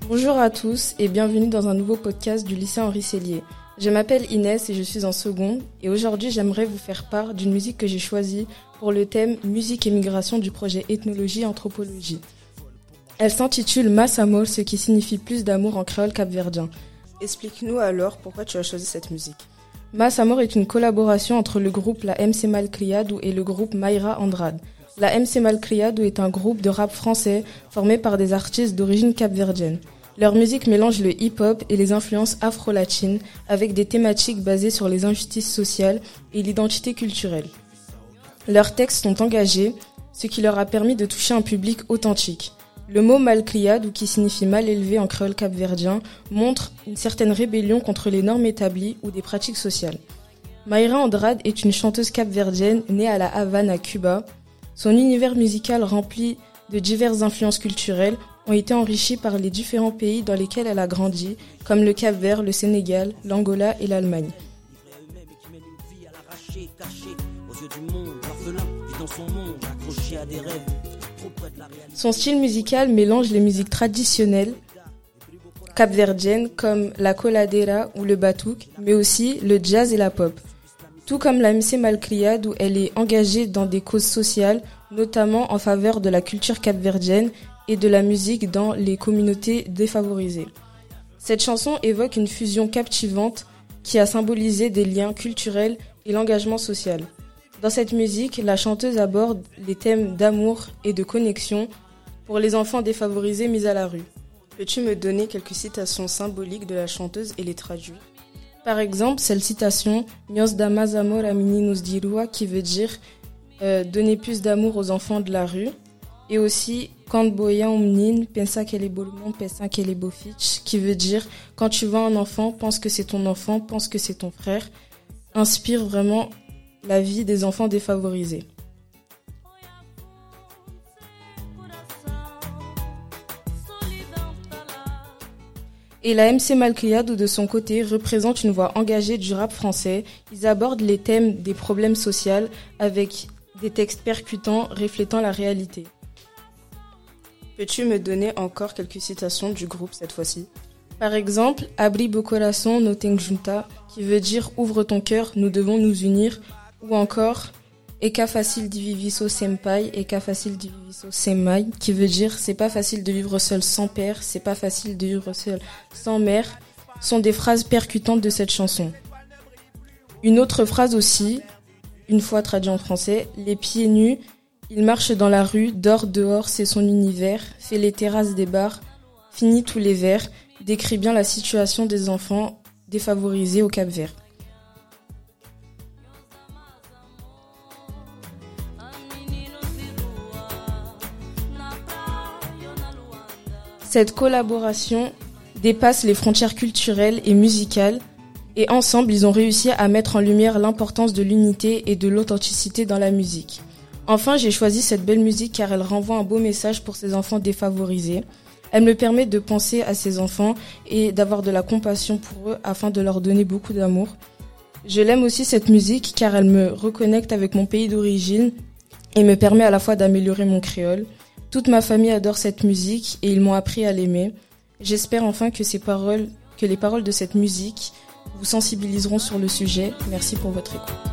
Bonjour à tous et bienvenue dans un nouveau podcast du lycée Henri Sellier. Je m'appelle Inès et je suis en seconde et aujourd'hui j'aimerais vous faire part d'une musique que j'ai choisie pour le thème musique et migration du projet ethnologie et anthropologie. Elle s'intitule Mas Amor, ce qui signifie plus d'amour en créole capverdien. Explique-nous alors pourquoi tu as choisi cette musique. Mas Amor est une collaboration entre le groupe La MC Malcriado et le groupe Mayra Andrade. La MC Malcriado est un groupe de rap français formé par des artistes d'origine capverdienne. Leur musique mélange le hip-hop et les influences afro-latines avec des thématiques basées sur les injustices sociales et l'identité culturelle. Leurs textes sont engagés, ce qui leur a permis de toucher un public authentique. Le mot malcriado, qui signifie mal élevé en créole capverdien, montre une certaine rébellion contre les normes établies ou des pratiques sociales. Mayra Andrade est une chanteuse capverdienne née à la Havane à Cuba. Son univers musical rempli de diverses influences culturelles ont été enrichis par les différents pays dans lesquels elle a grandi, comme le Cap-Vert, le Sénégal, l'Angola et l'Allemagne. Son style musical mélange les musiques traditionnelles capverdiennes comme la coladera ou le batouk, mais aussi le jazz et la pop. Tout comme la MC Malcriado où elle est engagée dans des causes sociales, notamment en faveur de la culture capverdienne et de la musique dans les communautés défavorisées. Cette chanson évoque une fusion captivante qui a symbolisé des liens culturels et l'engagement social. Dans cette musique, la chanteuse aborde les thèmes d'amour et de connexion pour les enfants défavorisés mis à la rue. Peux-tu me donner quelques citations symboliques de la chanteuse et les traduire ? Par exemple, cette citation « Nos damas amor a meninos de rua » qui veut dire donner plus d'amour aux enfants de la rue. Et aussi « Quand boya un menino, pensa qu'elle est beau le monde, pensa qu'elle est beau fitch » qui veut dire « Quand tu vois un enfant, pense que c'est ton enfant, pense que c'est ton frère » inspire vraiment la vie des enfants défavorisés. Et la MC Malcriado, de son côté, représente une voix engagée du rap français. Ils abordent les thèmes des problèmes sociaux avec des textes percutants reflétant la réalité. Peux-tu me donner encore quelques citations du groupe cette fois-ci ? Par exemple, « Abri bo corazón no ten junta » qui veut dire « Ouvre ton cœur, nous devons nous unir » ou encore « Eka facile di viviso senpai, eka facile di viviso senmai » qui veut dire « C'est pas facile de vivre seul sans père, c'est pas facile de vivre seul sans mère » sont des phrases percutantes de cette chanson. Une autre phrase aussi, une fois traduite en français, « Les pieds nus, il marche dans la rue, dort dehors, c'est son univers, fait les terrasses des bars, finit tous les verres » décrit bien la situation des enfants défavorisés au Cap-Vert. Cette collaboration dépasse les frontières culturelles et musicales et ensemble, ils ont réussi à mettre en lumière l'importance de l'unité et de l'authenticité dans la musique. Enfin, j'ai choisi cette belle musique car elle renvoie un beau message pour ces enfants défavorisés. Elle me permet de penser à ces enfants et d'avoir de la compassion pour eux afin de leur donner beaucoup d'amour. Je l'aime aussi cette musique car elle me reconnecte avec mon pays d'origine et me permet à la fois d'améliorer mon créole. Toute ma famille adore cette musique et ils m'ont appris à l'aimer. J'espère enfin que les paroles de cette musique vous sensibiliseront sur le sujet. Merci pour votre écoute.